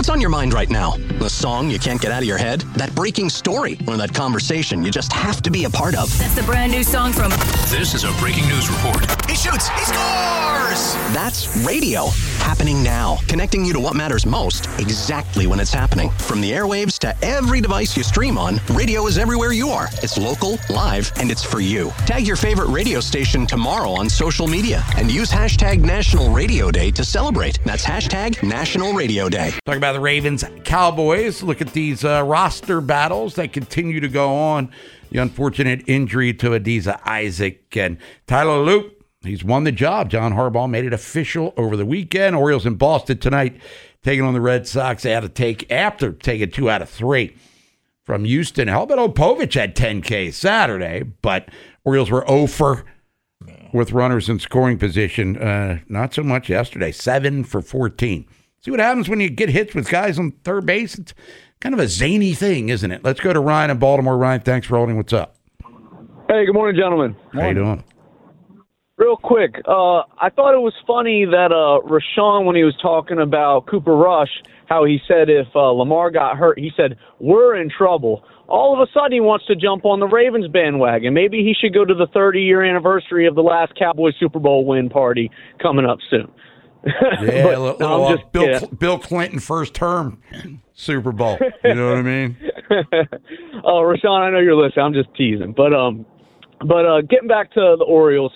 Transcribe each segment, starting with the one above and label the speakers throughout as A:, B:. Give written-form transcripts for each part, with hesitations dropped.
A: What's on your mind right now? The song you can't get out of your head? That breaking story? Or that conversation you just have to be a part of?
B: That's the brand new song from...
C: This is a breaking news report.
A: He shoots! He scores! That's radio. Happening now. Connecting you to what matters most, exactly when it's happening. From the airwaves to every device you stream on, radio is everywhere you are. It's local, live, and it's for you. Tag your favorite radio station tomorrow on social media and use hashtag National Radio Day to celebrate. That's hashtag National Radio Day.
D: Talk about the Ravens Cowboys. Look at these roster battles that continue to go on. The unfortunate injury to Adisa Isaac and Tyler Loop. He's won the job. John Harbaugh made it official over the weekend. Orioles in Boston tonight taking on the Red Sox. They had to take, after taking 2 out of 3 from Houston. Helbert Opovich had 10K Saturday, but Orioles were 0 for with runners in scoring position. Not so much yesterday. 7 for 14. See what happens when you get hits with guys on third base? It's kind of a zany thing, isn't it? Let's go to Ryan in Baltimore. Ryan, thanks for holding. What's up?
E: Hey, good morning, gentlemen.
D: How you doing?
E: Real quick, I thought it was funny that Rashawn, when he was talking about Cooper Rush, how he said if Lamar got hurt, he said, we're in trouble. All of a sudden, he wants to jump on the Ravens bandwagon. Maybe he should go to the 30-year anniversary of the last Cowboys Super Bowl win party coming up soon.
D: Yeah, Bill Clinton first term Super Bowl. You know what I mean?
E: Rashawn, I know you're listening. I'm just teasing. But getting back to the Orioles,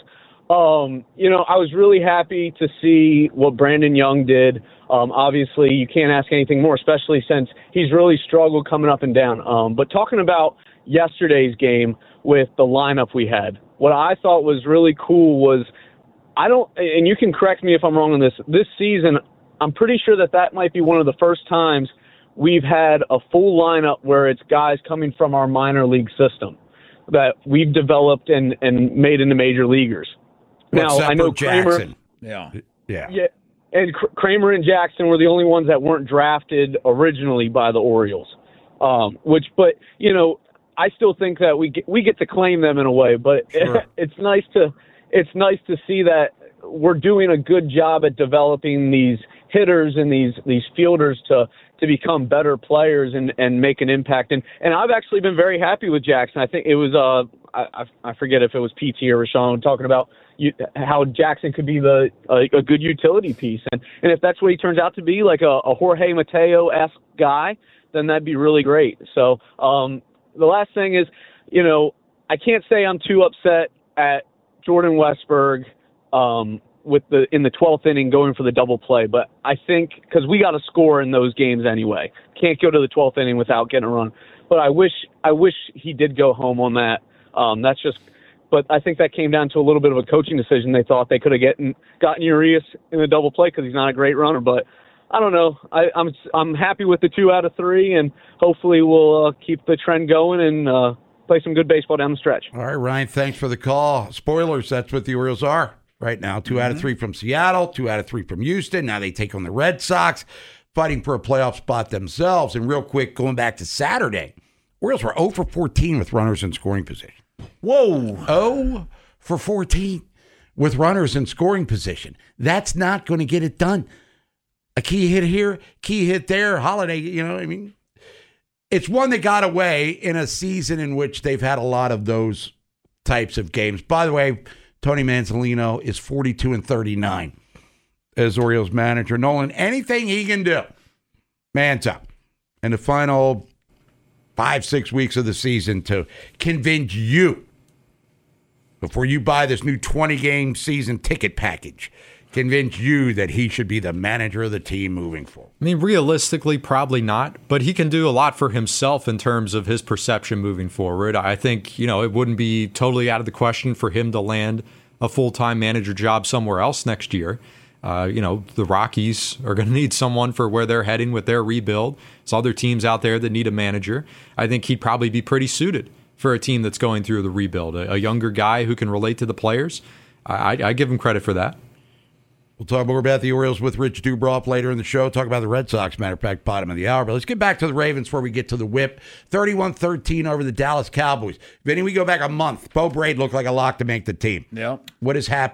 E: I was really happy to see what Brandon Young did. Obviously, you can't ask anything more, especially since he's really struggled coming up and down. But talking about yesterday's game with the lineup we had, what I thought was really cool was, and you can correct me if I'm wrong on this season, I'm pretty sure that might be one of the first times we've had a full lineup where it's guys coming from our minor league system that we've developed and made into major leaguers. Now, I know
D: Jackson.
E: Yeah. And Kramer and Jackson were the only ones that weren't drafted originally by the Orioles. I still think that we get to claim them in a way, but sure. It's nice to see that we're doing a good job at developing these hitters and these fielders to become better players and make an impact. And I've actually been very happy with Jackson. I think it was I forget if it was PT or Rashawn talking about how Jackson could be a good utility piece. And if that's what he turns out to be, like a Jorge Mateo-esque guy, then that'd be really great. So the last thing is, I can't say I'm too upset at Jordan Westburg in the 12th inning going for the double play, but I think because we got to score in those games anyway, can't go to the 12th inning without getting a run. But I wish he did go home on that. But I think that came down to a little bit of a coaching decision. They thought they could have gotten Urias in the double play because he's not a great runner, but I don't know. I'm happy with the 2 out of 3, and hopefully we'll keep the trend going and play some good baseball down the stretch.
D: All right, Ryan, thanks for the call. Spoilers, that's what the Orioles are right now. 2 out of 3 from Seattle, 2 out of 3 from Houston. Now they take on the Red Sox, fighting for a playoff spot themselves. And real quick, going back to Saturday, Orioles were 0 for 14 with runners in scoring position.
F: Whoa.
D: 0 for 14 with runners in scoring position. That's not going to get it done. A key hit here, key hit there, Holiday, it's one that got away in a season in which they've had a lot of those types of games. By the way, Tony Manzolino is 42-39 as Orioles manager. Nolan, anything he can do, Manta, in the final 5-6 weeks of the season to convince you, before you buy this new 20-game season ticket package, convince you that he should be the manager of the team moving forward?
G: I mean, realistically, probably not, but he can do a lot for himself in terms of his perception moving forward. I think, it wouldn't be totally out of the question for him to land a full-time manager job somewhere else next year. The Rockies are going to need someone for where they're heading with their rebuild. There's other teams out there that need a manager. I think he'd probably be pretty suited for a team that's going through the rebuild. A younger guy who can relate to the players. I give him credit for that.
D: We'll talk more about the Orioles with Rich Dubroff later in the show. Talk about the Red Sox, matter of fact, bottom of the hour. But let's get back to the Ravens before we get to the whip. 31-13 over the Dallas Cowboys. Vinny, we go back a month. Bo Braid looked like a lock to make the team.
F: Yeah.
D: What has happened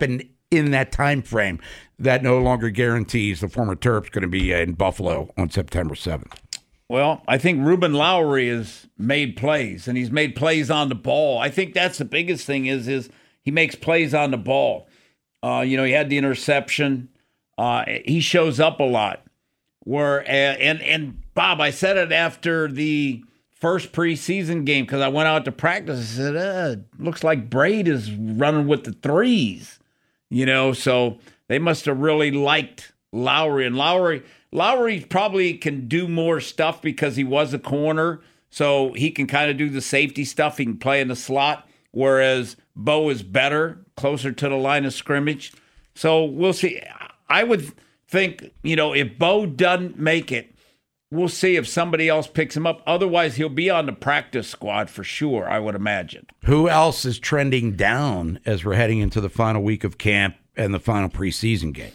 D: in that time frame, that no longer guarantees the former Terp's going to be in Buffalo on September 7th.
B: Well, I think Ruben Lowry has made plays, and he's made plays on the ball. I think that's the biggest thing is he makes plays on the ball. He had the interception. He shows up a lot. And Bob, I said it after the first preseason game because I went out to practice. I said, looks like Braid is running with the threes. So they must have really liked Lowry. And Lowry probably can do more stuff because he was a corner, so he can kind of do the safety stuff. He can play in the slot, whereas Bo is better, closer to the line of scrimmage. So we'll see. I would think, if Bo doesn't make it, we'll see if somebody else picks him up. Otherwise, he'll be on the practice squad for sure, I would imagine.
D: Who else is trending down as we're heading into the final week of camp and the final preseason game?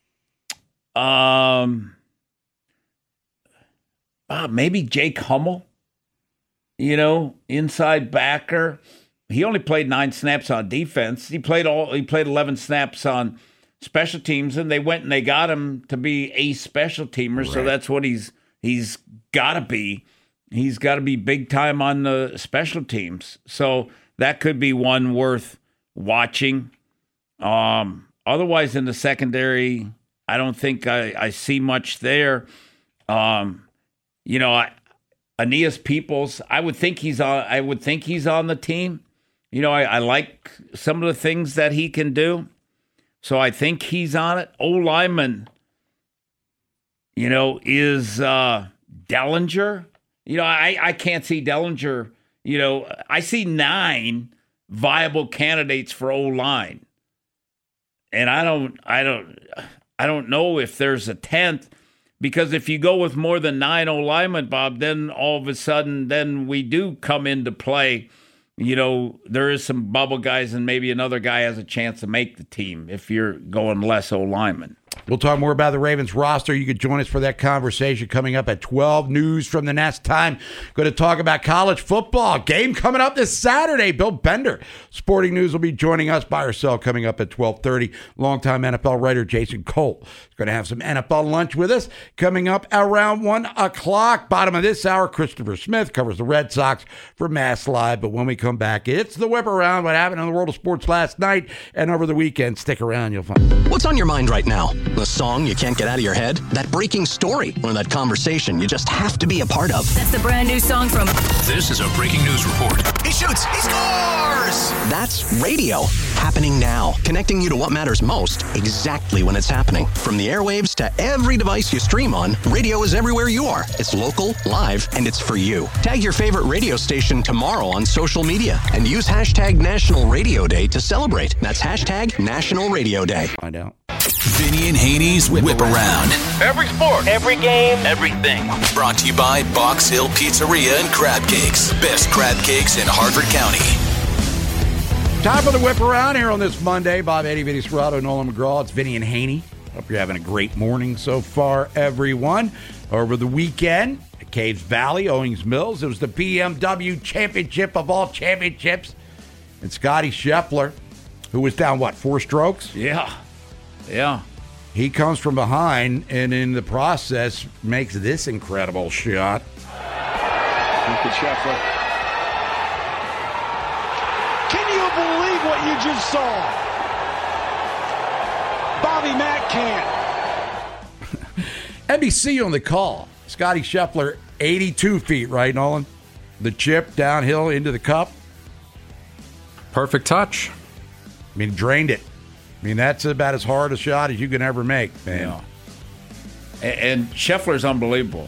B: Maybe Jake Hummel, inside backer. He only played 9 snaps on defense. He played 11 snaps on special teams, and they went and they got him to be a special teamer. Right. So that's what he's got to be. He's got to be big time on the special teams. So that could be one worth watching. Otherwise, in the secondary, I don't think I see much there. Aeneas Peoples, I would think he's on the team. I like some of the things that he can do. So I think he's on it. O-lineman, is Dellinger. I can't see Dellinger. I see 9 viable candidates for O-line. And I don't know if there's a 10th, because if you go with more than 9 O-linemen, Bob, then all of a sudden, then we do come into play. There is some bubble guys, and maybe another guy has a chance to make the team if you're going less O-linemen.
D: We'll talk more about the Ravens roster. You could join us for that conversation coming up at 12. News from the Nest time. Going to talk about college football. Game coming up this Saturday. Bill Bender, Sporting News, will be joining us. Buy or sell coming up at 12:30. Longtime NFL writer Jason Cole is going to have some NFL lunch with us. Coming up around 1 o'clock. Bottom of this hour, Christopher Smith covers the Red Sox for Mass Live. But when we come back, it's the Whip Around. What happened in the world of sports last night and over the weekend. Stick around. You'll find.
A: What's on your mind right now? The song you can't get out of your head? That breaking story? Or that conversation you just have to be a part of?
F: That's the brand new song from...
C: This is a breaking news report.
A: He shoots! He scores! That's radio. Happening now. Connecting you to what matters most exactly when it's happening. From the airwaves to every device you stream on, radio is everywhere you are. It's local, live, and it's for you. Tag your favorite radio station tomorrow on social media and use hashtag National Radio Day to celebrate. That's hashtag National Radio Day.
D: Find out.
C: Vinny and Haney's Whip Around.
H: Every sport, every game, everything.
C: Brought to you by Box Hill Pizzeria and Crab Cakes. Best crab cakes in Harford County.
D: Time for the Whip Around here on this Monday. Bob Eddy, Vinny Serrato, Nolan McGraw. It's Vinny and Haney. Hope you're having a great morning so far, everyone. Over the weekend at Caves Valley, Owings Mills, it was the BMW Championship of all championships. And Scotty Scheffler, who was down, 4 strokes?
B: Yeah.
D: He comes from behind and in the process makes this incredible shot.
I: Look at Scheffler. Can you believe what you just saw? Bobby Mack can't.
D: NBC on the call. Scotty Scheffler, 82 feet, right, Nolan? The chip downhill into the cup.
G: Perfect touch.
D: I mean, drained it. I mean, that's about as hard a shot as you can ever make, man.
B: Yeah. And Scheffler's unbelievable.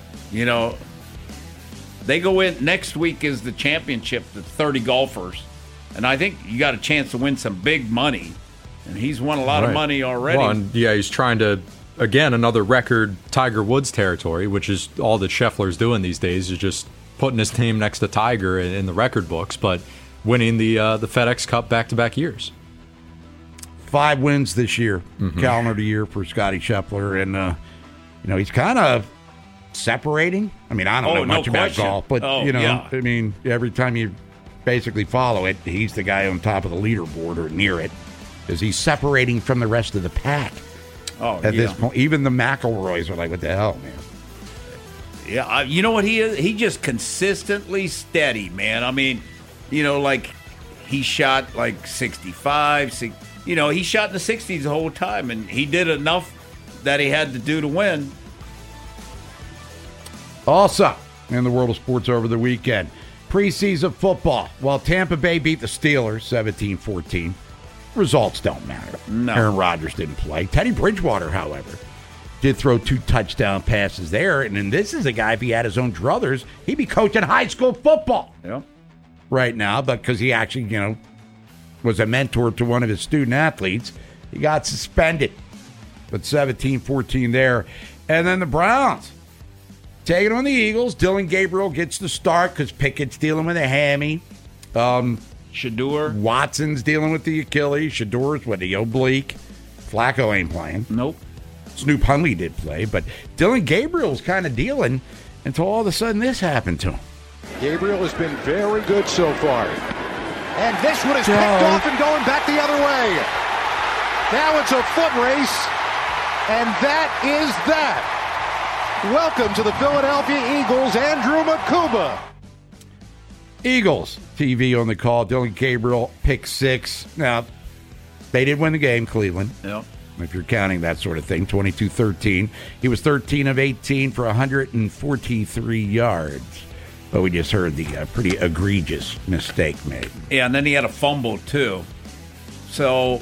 B: They go in, next week is the championship, the 30 golfers. And I think you got a chance to win some big money. And he's won a lot of money already.
G: Well, and he's trying to, again, another record Tiger Woods territory, which is all that Scheffler's doing these days, is just putting his name next to Tiger in the record books, but winning the FedEx Cup back-to-back years.
D: 5 wins this year, calendar year for Scotty Scheffler, and he's kind of separating. I mean, I don't know much about golf, but I mean, every time you basically follow it, he's the guy on top of the leaderboard or near it. Is he separating from the rest of the pack at this point? Even the McElroys are like, what the hell, man?
B: Yeah, you know what he is? He just consistently steady, man. I mean, like he shot like 65, he shot in the 60s the whole time, and he did enough that he had to do to win.
D: Also, in the world of sports over the weekend, preseason football. While Tampa Bay beat the Steelers 17-14, results don't matter.
B: No.
D: Aaron Rodgers didn't play. Teddy Bridgewater, however, did throw 2 touchdown passes there. And then this is a guy, if he had his own druthers, he'd be coaching high school football right now. But because he actually, was a mentor to one of his student athletes, he got suspended. But 17-14 there. And then the Browns taking on the Eagles. Dylan Gabriel gets the start because Pickett's dealing with a hammy.
B: Shador.
D: Watson's dealing with the Achilles. Shador's with the oblique. Flacco ain't playing.
B: Nope.
D: Snoop Huntley did play, but Dylan Gabriel's kind of dealing until all of a sudden this happened to him.
I: Gabriel has been very good so far. And this one is picked off and going back the other way. Now it's a foot race, and that is that. Welcome to the Philadelphia Eagles, Andrew Makuba.
D: Eagles TV on the call. Dylan Gabriel, pick 6. Now, they did win the game, Cleveland.
B: Yep.
D: If you're counting that sort of thing, 22-13. He was 13 of 18 for 143 yards. But we just heard the pretty egregious mistake made.
B: Yeah, and then he had a fumble, too. So,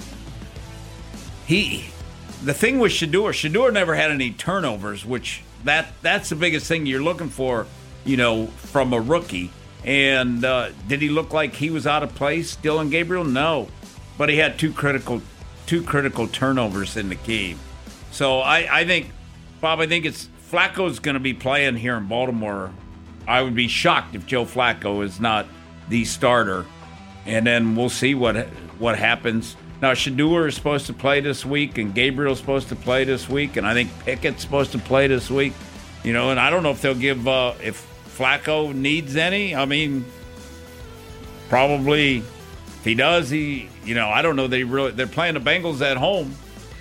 B: the thing with Shador never had any turnovers, which that's the biggest thing you're looking for, from a rookie. And did he look like he was out of place, Dylan Gabriel? No. But he had two critical turnovers in the game. So I think, Bob, it's Flacco's going to be playing here in Baltimore. I would be shocked if Joe Flacco is not the starter. And then we'll see what happens. Now, Shador is supposed to play this week, and Gabriel's supposed to play this week, and I think Pickett's supposed to play this week. And I don't know if they'll give if Flacco needs any. I mean, probably if he does, I don't know. They're playing the Bengals at home.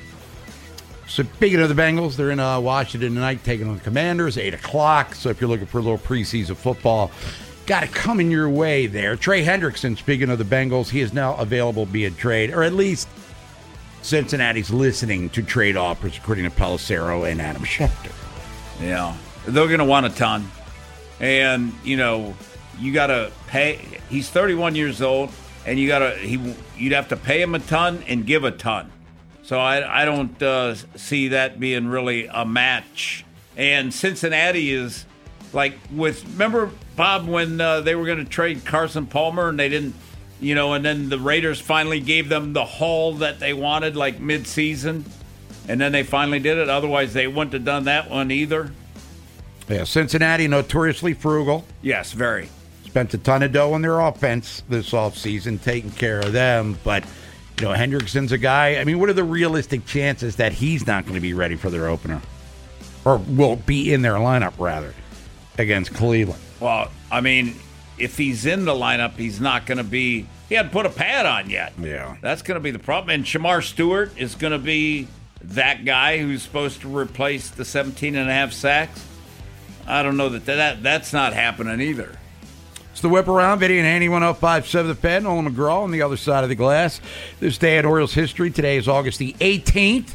D: So speaking of the Bengals, they're in Washington tonight, taking on the Commanders, 8 o'clock. So if you're looking for a little preseason football, got it coming your way there. Trey Hendrickson, speaking of the Bengals, he is now available via trade, or at least Cincinnati's listening to trade offers, according to Pelissero and Adam Schefter.
B: Yeah, they're going to want a ton. And, you got to pay. He's 31 years old, and you'd have to pay him a ton and give a ton. So I don't see that being really a match. And Cincinnati is remember, Bob, when they were going to trade Carson Palmer and they didn't, and then the Raiders finally gave them the haul that they wanted, mid-season, and then they finally did it. Otherwise, they wouldn't have done that one either.
D: Yeah, Cincinnati, notoriously frugal.
B: Yes, very.
D: Spent a ton of dough on their offense this offseason, taking care of them. But, Hendrickson's a guy. I mean, what are the realistic chances that he's not going to be ready for their opener? Or will be in their lineup, rather, against Cleveland?
B: Well, I mean, if he's in the lineup, he's not going to be. He hadn't put a pad on yet.
D: Yeah.
B: That's going to be the problem. And Shamar Stewart is going to be that guy who's supposed to replace the 17.5 sacks. I don't know that's not happening either.
D: It's the Whip Around, Vinny and Handy, 105.7 The Fan, Nolan McGraw on the other side of the glass. This day in Orioles history. Today is August the 18th,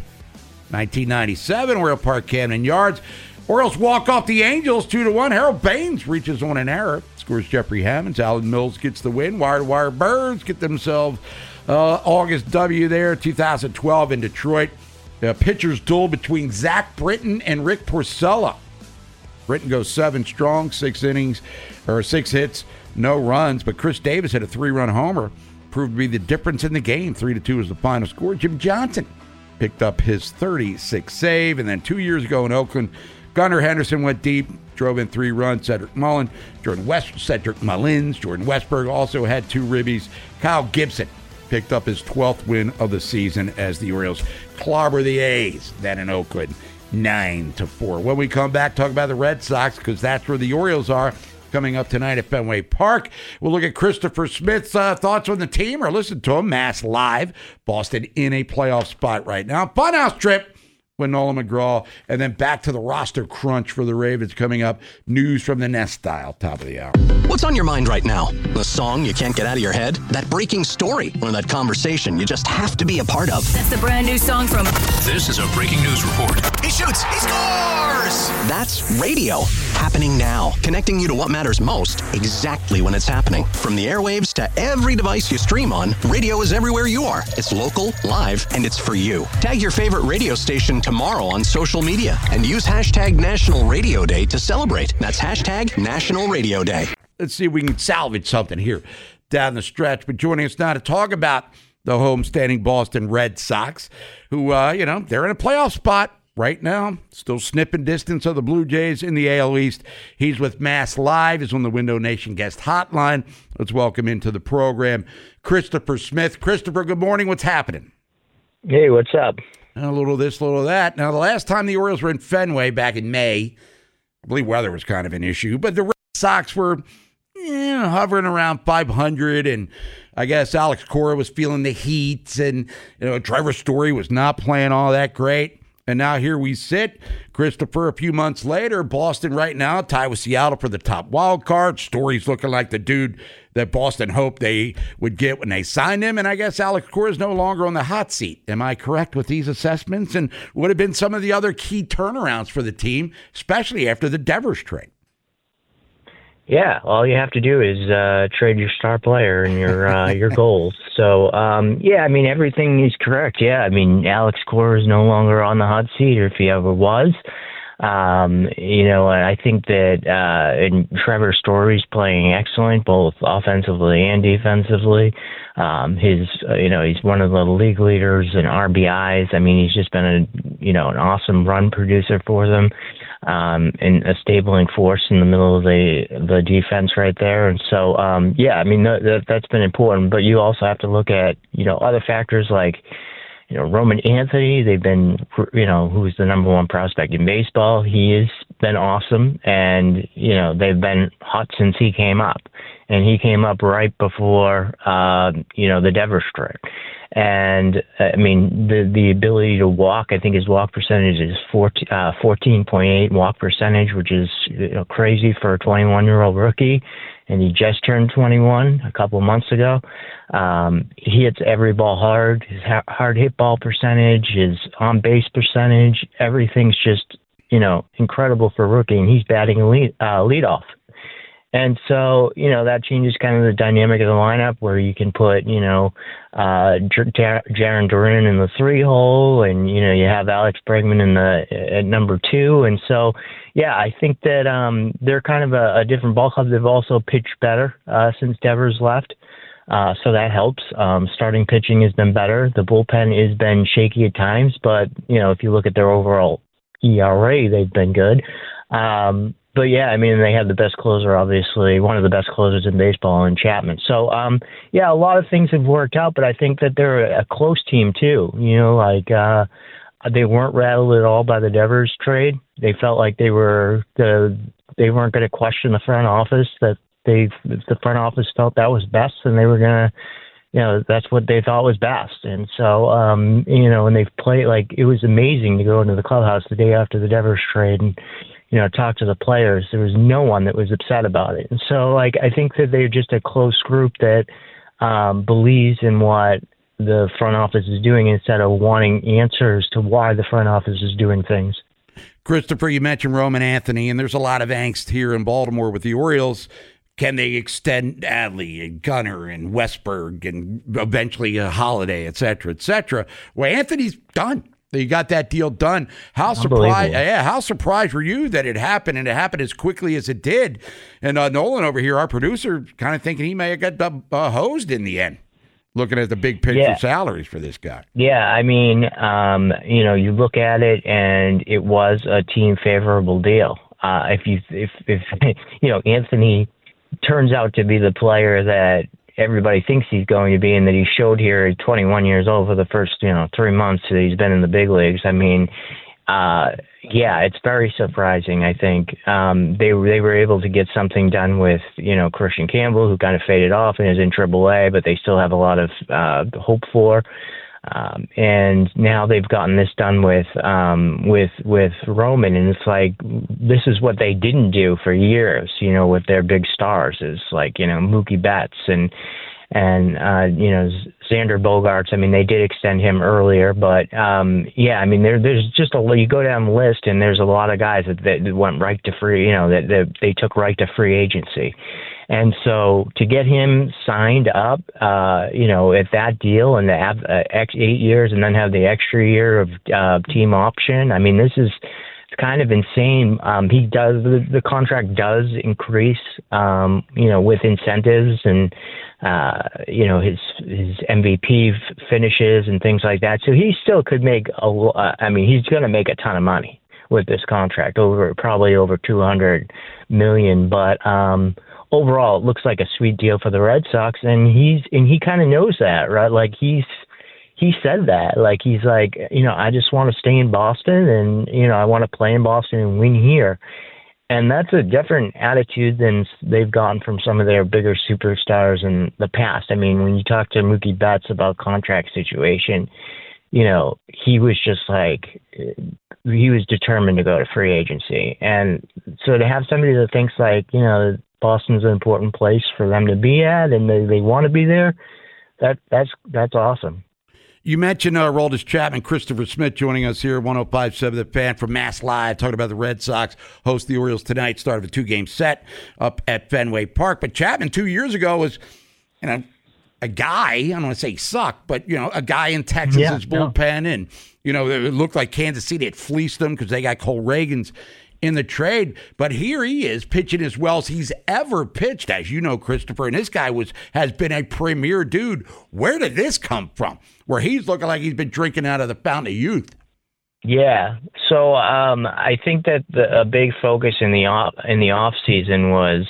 D: 1997, Oriole Park, Camden Yards. Orioles walk off the Angels 2-1. Harold Baines reaches on an error. Scores Jeffrey Hammonds. Alan Mills gets the win. Wire-to-wire Birds get themselves August W there, 2012 in Detroit. The pitcher's duel between Zach Britton and Rick Porcello. Britton goes 7 strong, 6 hits, no runs. But Chris Davis had a 3-run homer. Proved to be the difference in the game. 3-2 is the final score. Jim Johnson picked up his 36th save. And then 2 years ago in Oakland, Gunnar Henderson went deep, drove in 3 runs. Cedric Mullins, Jordan Westburg also had 2 ribbies. Kyle Gibson picked up his 12th win of the season as the Orioles clobber the A's. Then in Oakland, 9-4. When we come back, talk about the Red Sox, because that's where the Orioles are. coming up tonight at Fenway Park. We'll look at Christopher Smith's thoughts on the team, or listen to him. Mass Live. Boston in a playoff spot right now. Funhouse trip with Nolan McGraw, and then back to the roster crunch for the Ravens coming up. News from the Nest Style, top of the hour.
A: What's on your mind right now? The song you can't get out of your head? That breaking story? Or that conversation you just have to be a part of?
F: That's the brand new song from...
C: This is a breaking news report.
A: He shoots! He scores! That's radio. Happening now. Connecting you to what matters most, exactly when it's happening. From the airwaves to every device you stream on, radio is everywhere you are. It's local, live, and it's for you. Tag your favorite radio station tomorrow on social media and use hashtag National Radio Day to celebrate. That's hashtag National Radio Day.
D: Let's see if we can salvage something here down the stretch. But joining us now to talk about the homestanding Boston Red Sox, who, they're in a playoff spot right now, still sniffing distance of the Blue Jays in the AL East. He's with Mass Live. He's on the Window Nation guest hotline. Let's welcome into the program Christopher Smith. Christopher, good morning. What's happening?
J: Hey, what's up?
D: A little of this, a little of that. Now, the last time the Orioles were in Fenway back in May, I believe weather was kind of an issue, but the Red Sox were hovering around 500, and I guess Alex Cora was feeling the heat, and Trevor Story was not playing all that great. And now here we sit, Christopher, a few months later. Boston right now tied with Seattle for the top wild card. Story's looking like the dude that Boston hoped they would get when they signed him. And I guess Alex Cora is no longer on the hot seat. Am I correct with these assessments? And what have been some of the other key turnarounds for the team, especially after the Devers trade?
J: Yeah, all you have to do is trade your star player and your goals. So, everything is correct. Yeah, Alex Cora is no longer on the hot seat, or if he ever was. I think that and Trevor Story's playing excellent, both offensively and defensively. He's one of the league leaders in RBIs. He's just been an awesome run producer for them. And a stabling force in the middle of the defense right there. And so, that's been important. But you also have to look at, other factors like, Roman Anthony. They've been, who's the number one prospect in baseball. He has been awesome. And, they've been hot since he came up. And he came up right before, the Devers trade. And the ability to walk, I think his walk percentage is 14.8 walk percentage, which is crazy for a 21-year-old rookie. And he just turned 21 a couple of months ago. He hits every ball hard. His hard hit ball percentage, his on base percentage, everything's just incredible for a rookie. And he's batting leadoff. And so, that changes kind of the dynamic of the lineup, where you can put, Jarren Duran in the 3-hole, and, you have Alex Bregman at number 2. And so, I think that they're kind of a different ball club. They've also pitched better since Devers left. So that helps. Starting pitching has been better. The bullpen has been shaky at times, but, if you look at their overall ERA, they've been good. But they have the best closer, obviously, one of the best closers in baseball, in Chapman. So, a lot of things have worked out, but I think that they're a close team too. They weren't rattled at all by the Devers trade. They felt like they weren't going to question the front office, that the front office felt that was best, and they were going to, that's what they thought was best. And so, and they've played, it was amazing to go into the clubhouse the day after the Devers trade and, talk to the players. There was no one that was upset about it. And so, I think that they're just a close group that believes in what the front office is doing instead of wanting answers to why the front office is doing things.
D: Christopher, you mentioned Roman Anthony, and there's a lot of angst here in Baltimore with the Orioles. Can they extend Adley and Gunnar and Westberg and eventually a Holiday, et cetera, et cetera? Well, Anthony's done. They got that deal done. How surprised were you that it happened, and it happened as quickly as it did? And Nolan over here, our producer, kind of thinking he may have got hosed in the end, looking at the big picture salaries for this guy.
J: Yeah, you look at it, and it was a team favorable deal. If Anthony turns out to be the player that everybody thinks he's going to be, and that he showed here at 21 years old for the first 3 months that he's been in the big leagues. yeah, it's very surprising. I think they were able to get something done with Christian Campbell, who kind of faded off and is in AAA, but they still have a lot of hope for. And now they've gotten this done with Roman, and it's like this is what they didn't do for years. With their big stars, is like Mookie Betts and Xander Bogaerts. I mean, they did extend him earlier, but yeah, I mean, there's just you go down the list, and there's a lot of guys that went right to free. That they took right to free agency. And so to get him signed up, at that deal and to have 8 years and then have the extra year of team option, I mean, it's kind of insane. The contract does increase, with incentives and, his MVP finishes and things like that. So he still could make he's going to make a ton of money with this contract, probably over $200 million. But, overall, it looks like a sweet deal for the Red Sox, and he kind of knows that, right? Like he said that, like he's like, I just want to stay in Boston, and I want to play in Boston and win here, and that's a different attitude than they've gotten from some of their bigger superstars in the past. I mean, when you talk to Mookie Betts about contract situation, he was just like, he was determined to go to free agency, and so to have somebody that thinks like, Boston's an important place for them to be at, and they want to be there. That's awesome.
D: You mentioned Aroldis Chapman, Christopher Smith joining us here, 105.7 The Fan from Mass Live, talking about the Red Sox host the Orioles tonight, start of a 2-game set up at Fenway Park. But Chapman 2 years ago was, a guy, I don't want to say he sucked, but, a guy in Texas's bullpen, and, it looked like Kansas City had fleeced them because they got Cole Reagans in the trade, but here he is pitching as well as he's ever pitched, as you know, Christopher, and this guy has been a premier dude. Where did this come from, where he's looking like he's been drinking out of the fountain of youth?
J: Yeah, so I think that a big focus in the off season was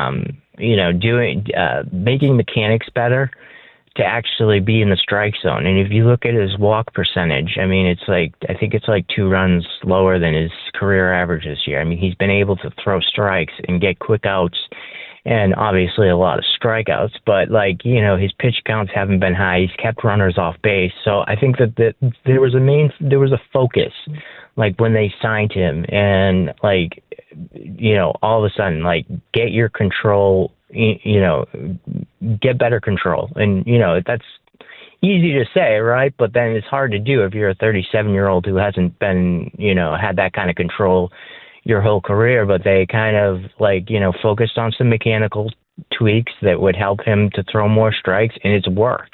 J: making mechanics better to actually be in the strike zone. And if you look at his walk percentage, I mean, I think it's like 2 runs lower than his career average this year. I mean, he's been able to throw strikes and get quick outs and obviously a lot of strikeouts, but his pitch counts haven't been high. He's kept runners off base. So I think that there was a focus, like when they signed him, and all of a sudden, get your control, get better control. And, that's easy to say, right? But then it's hard to do if you're a 37-year-old who hasn't been, had that kind of control your whole career. But they kind of focused on some mechanical tweaks that would help him to throw more strikes, and it's worked.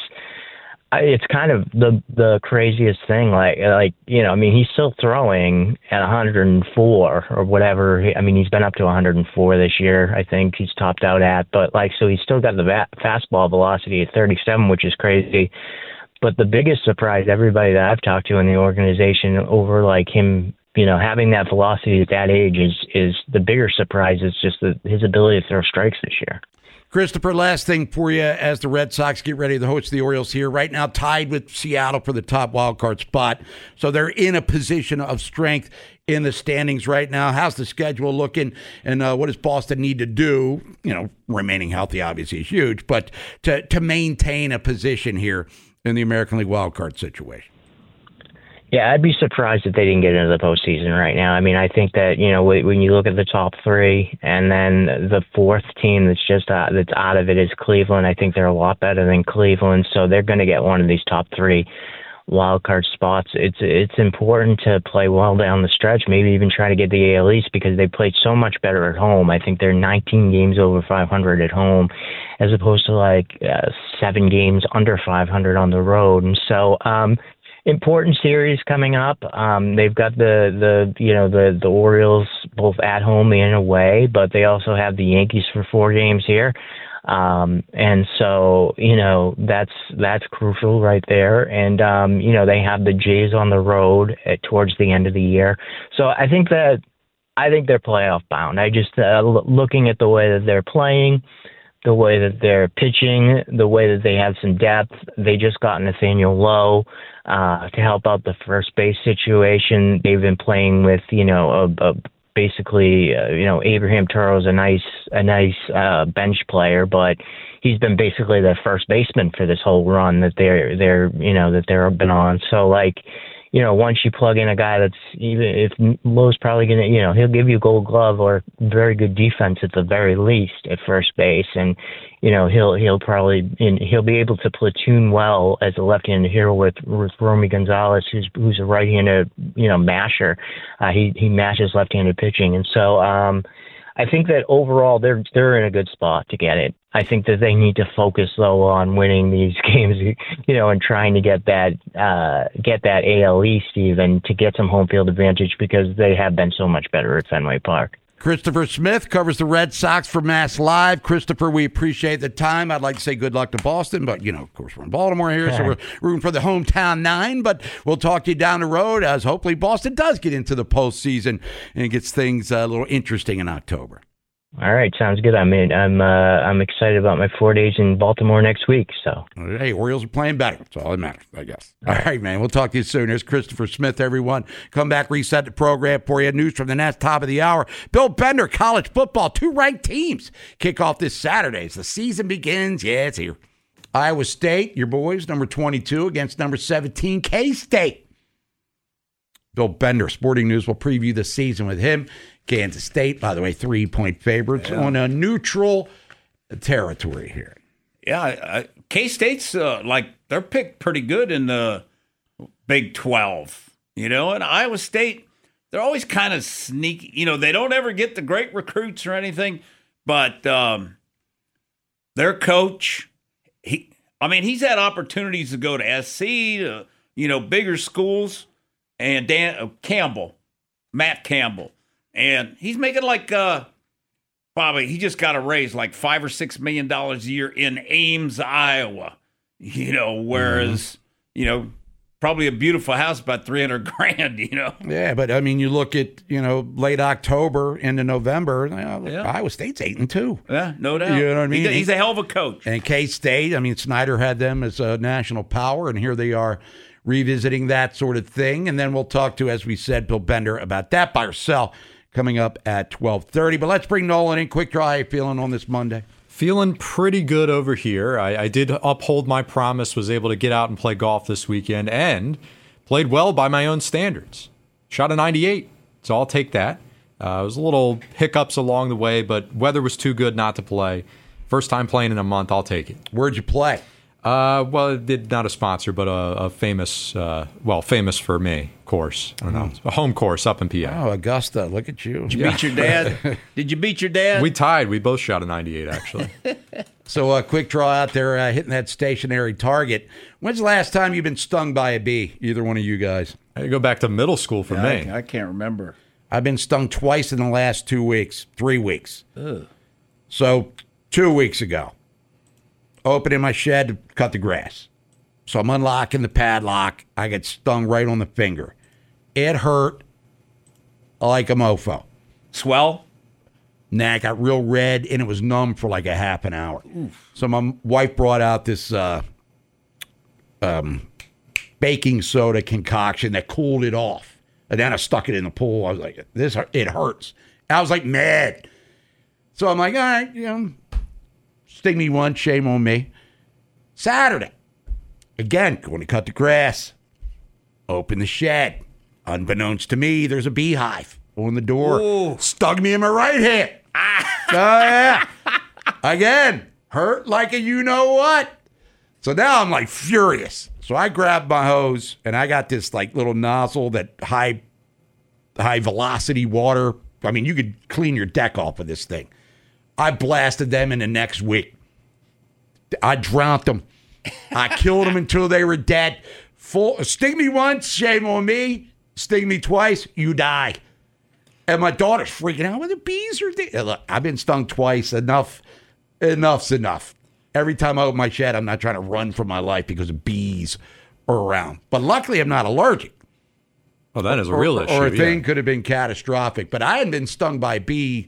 J: It's kind of the craziest thing. He's still throwing at 104 or whatever. I mean, he's been up to 104 this year, I think he's topped out at. But so he's still got the fastball velocity at 37, which is crazy. But the biggest surprise, everybody that I've talked to in the organization over him, having that velocity at that age is the bigger surprise. Is just his ability to throw strikes this year.
D: Christopher, last thing for you as the Red Sox get ready to host the Orioles here. Right now tied with Seattle for the top wildcard spot. So they're in a position of strength in the standings right now. How's the schedule looking, and what does Boston need to do? Remaining healthy obviously is huge, but to maintain a position here in the American League wildcard situation.
J: Yeah, I'd be surprised if they didn't get into the postseason right now. I mean, I think that, when you look at the top 3 and then the 4th team that's out of it is Cleveland. I think they're a lot better than Cleveland, so they're going to get one of these top 3 wild card spots. It's important to play well down the stretch, maybe even try to get the AL East, because they played so much better at home. I think they're 19 games over 500 at home, as opposed to 7 games under 500 on the road. And so, important series coming up. They've got the Orioles both at home and away, but they also have the Yankees for 4 games here. And so, that's crucial right there. And, they have the Jays on the road towards the end of the year. So I think they're playoff bound. I just, looking at the way that they're playing, the way that they're pitching, the way that they have some depth. They just got Nathaniel Lowe to help out the first base situation. They've been playing with, basically, Abraham Toro is a nice bench player, but he's been basically their first baseman for this whole run that they've been on. So once you plug in a guy that's, even if Lowe's probably going to, he'll give you a Gold Glove or very good defense at the very least at first base. And, he'll probably, he'll be able to platoon well as a left-handed hitter with Romy Gonzalez, who's a right-handed, masher. He mashes left-handed pitching. And so, I think that overall they're in a good spot to get it. I think that they need to focus though on winning these games, and trying to get that AL East even to get some home field advantage because they have been so much better at Fenway Park.
D: Christopher Smith covers the Red Sox for Mass Live. Christopher, we appreciate the time. I'd like to say good luck to Boston, but, of course, we're in Baltimore here, so we're rooting for the hometown 9. But we'll talk to you down the road as hopefully Boston does get into the postseason and gets things a little interesting in October.
J: All right, sounds good. I'm excited about my 4 days in Baltimore next week. So
D: hey, Orioles are playing better. That's all that matters, I guess. All right, man. We'll talk to you soon. There's Christopher Smith, everyone. Come back, reset the program for you. News from the Nest, top of the hour. Bill Bender, college football, 2 ranked teams kick off this Saturday as the season begins. Yeah, it's here. Iowa State, your boys, number 22 against number 17, K-State. Bill Bender, Sporting News, will preview the season with him. Kansas State, by the way, 3-point favorites on a neutral territory here.
B: Yeah, K-State's they're picked pretty good in the Big 12, and Iowa State, they're always kind of sneaky. They don't ever get the great recruits or anything, but their coach, he's had opportunities to go to SC, to, bigger schools, and Matt Campbell. And he's making Bobby, he just got a raise like $5 or $6 million a year in Ames, Iowa. Whereas, probably a beautiful house, about $300,000,
D: Yeah, but you look at, late October into November, Iowa State's 8-2.
B: Yeah, no doubt.
D: You know what I mean?
B: He's a hell of a coach.
D: And K-State, Snyder had them as a national power, and here they are revisiting that sort of thing. And then we'll talk to, as we said, Bill Bender about that buy or sell coming up at 12:30. But let's bring Nolan in. Quick draw, how you feeling on this Monday?
G: Feeling pretty good over here. I did uphold my promise, was able to get out and play golf this weekend, and played well by my own standards. Shot a 98, so I'll take that. It was a little hiccups along the way, but weather was too good not to play. First time playing in a month, I'll take it.
D: Where'd you play?
G: Well, not a sponsor, but a famous, famous for me course. I don't know, a home course up in PA.
D: Oh, Augusta! Look at you.
B: Did you beat your dad? Did you beat your dad?
G: We tied. We both shot a 98, actually.
D: So a quick draw out there, hitting that stationary target. When's the last time you've been stung by a bee? Either one of you guys?
G: I go back to middle school for me.
B: I can't remember.
D: I've been stung twice in the last 2 weeks, 3 weeks.
B: Ugh.
D: So 2 weeks ago. Opening my shed to cut the grass. So I'm unlocking the padlock. I get stung right on the finger. It hurt like a mofo.
B: Swell?
D: Nah, it got real red, and it was numb for like a half an hour. Oof. So my wife brought out this baking soda concoction that cooled it off. And then I stuck it in the pool. I was like, it hurts. I was like mad. So I'm like, all right, sting me once, shame on me. Saturday, again, going to cut the grass. Open the shed. Unbeknownst to me, there's a beehive on the door.
B: Ooh.
D: Stung me in my right hand. Yeah. Again, hurt like a you-know-what. So now I'm like furious. So I grabbed my hose, and I got this like little nozzle that high velocity water. You could clean your deck off with this thing. I blasted them in the next week. I drowned them. I killed them until they were dead. Sting me once, shame on me. Sting me twice, you die. And my daughter's freaking out. Well, the bees are there. Look, I've been stung twice. Enough's enough. Every time I open my shed, I'm not trying to run for my life because of bees are around. But luckily, I'm not allergic.
G: Well, that is a real issue.
D: Or a thing could have been catastrophic. But I hadn't been stung by a bee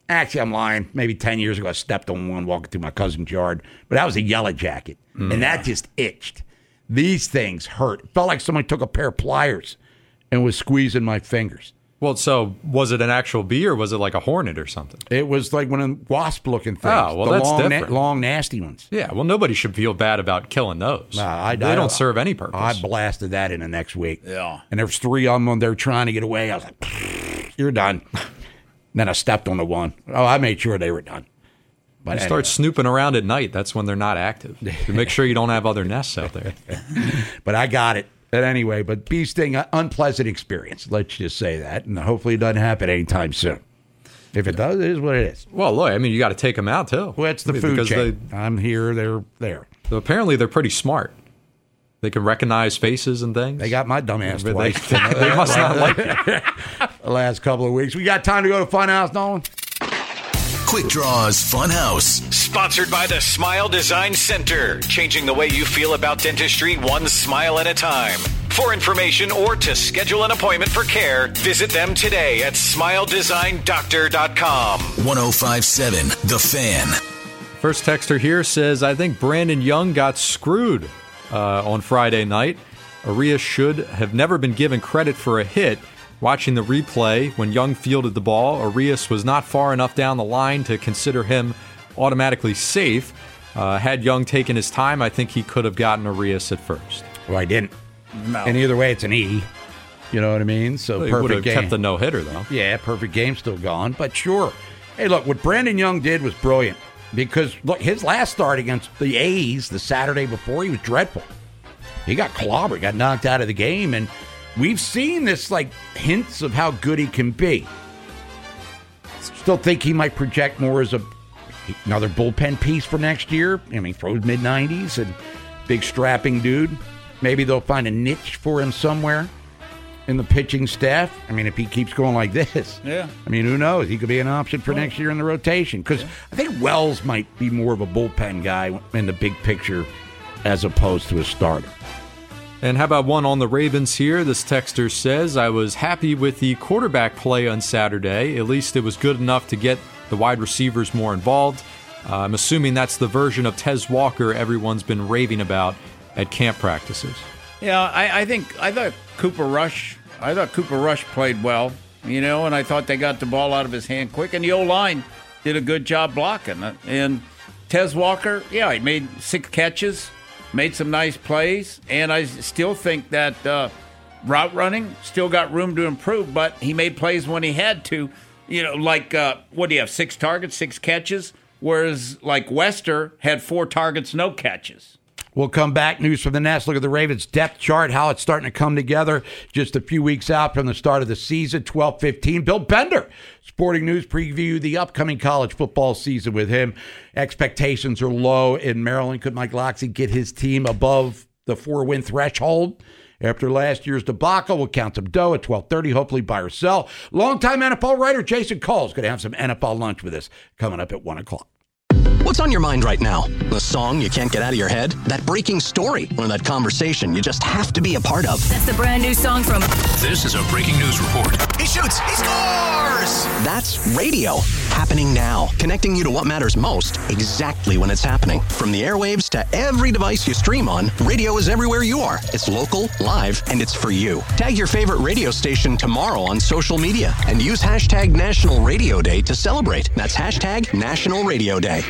D: Actually, I'm lying. Maybe 10 years ago, I stepped on one walking through my cousin's yard. But that was a yellow jacket. And that just itched. These things hurt. It felt like somebody took a pair of pliers and was squeezing my fingers.
G: Well, so was it an actual bee or was it like a hornet or something?
D: It was like one of them wasp-looking things.
G: Oh, well, that's different.
D: Long, nasty ones.
G: Yeah, well, nobody should feel bad about killing those. They don't serve any purpose.
D: I blasted that in the next week.
B: Yeah.
D: And there was 3 of them. They were trying to get away. I was like, you're done. Then I stepped on the one. Oh, I made sure they were done. But
G: you start snooping around at night. That's when they're not active. To make sure you don't have other nests out there.
D: But I got it. But anyway, bee sting, unpleasant experience. Let's just say that. And hopefully it doesn't happen anytime soon. If it does, it is what it is.
G: Well, look, I mean, you got to take them out, too.
D: Well, it's the food chain. I'm here, they're there.
G: So apparently they're pretty smart. They can recognize faces and things.
D: They got my dumb ass twice.
G: They must not like it.
D: The last couple of weeks. We got time to go to Funhouse, Nolan?
C: Quick Draws Funhouse.
H: Sponsored by the Smile Design Center. Changing the way you feel about dentistry one smile at a time. For information or to schedule an appointment for care, visit them today at smiledesigndoctor.com.
C: 105.7 The Fan.
G: First texter here says, I think Brandon Young got screwed on Friday night. Arias should have never been given credit for a hit. Watching the replay, when Young fielded the ball, Arias was not far enough down the line to consider him automatically safe. Had Young taken his time, I think he could have gotten Arias at first.
D: Well, I didn't.
B: No.
D: And either way, it's an E. You know what I mean? So
G: He
D: perfect
G: would have
D: game.
G: kept the no-hitter, though.
D: Yeah, perfect game still gone, but sure. Hey, look, what Brandon Young did was brilliant because, look, his last start against the A's the Saturday before, he was dreadful. He got clobbered, got knocked out of the game, and we've seen this, like, hints of how good he can be. Still think he might project more as another bullpen piece for next year. I mean, throws mid-90s and big strapping dude. Maybe they'll find a niche for him somewhere in the pitching staff. I mean, if he keeps going like this.
B: Yeah.
D: I mean, who knows? He could be an option for next year in the rotation. Because I think Wells might be more of a bullpen guy in the big picture as opposed to a starter.
G: And how about one on the Ravens here? This texter says, I was happy with the quarterback play on Saturday. At least it was good enough to get the wide receivers more involved. I'm assuming that's the version of Tez Walker everyone's been raving about at camp practices.
B: Yeah, I thought Cooper Rush played well, you know, and I thought they got the ball out of his hand quick, and the O-line did a good job blocking. And Tez Walker, yeah, he made 6 catches, made some nice plays, and I still think that route running still got room to improve, but he made plays when he had to. You know, like, what do you have, 6 targets, 6 catches? Whereas, like, Wester had 4 targets, no catches.
D: We'll come back. News from the Nest. Look at the Ravens depth chart, how it's starting to come together just a few weeks out from the start of the season, 12-15. Bill Bender, Sporting News, preview the upcoming college football season with him. Expectations are low in Maryland. Could Mike Locksley get his team above the 4-win threshold? After last year's debacle, we'll count some dough at 12:30, hopefully buy or sell. Longtime NFL writer Jason Cole is going to have some NFL lunch with us coming up at 1 o'clock.
A: What's on your mind right now? The song you can't get out of your head? That breaking story? Or that conversation you just have to be a part of?
F: That's the brand new song from...
C: This is a breaking news report. He shoots! He scores!
A: That's radio. Happening now. Connecting you to what matters most exactly when it's happening. From the airwaves to every device you stream on, radio is everywhere you are. It's local, live, and it's for you. Tag your favorite radio station tomorrow on social media and use hashtag National Radio Day to celebrate. That's hashtag National Radio Day.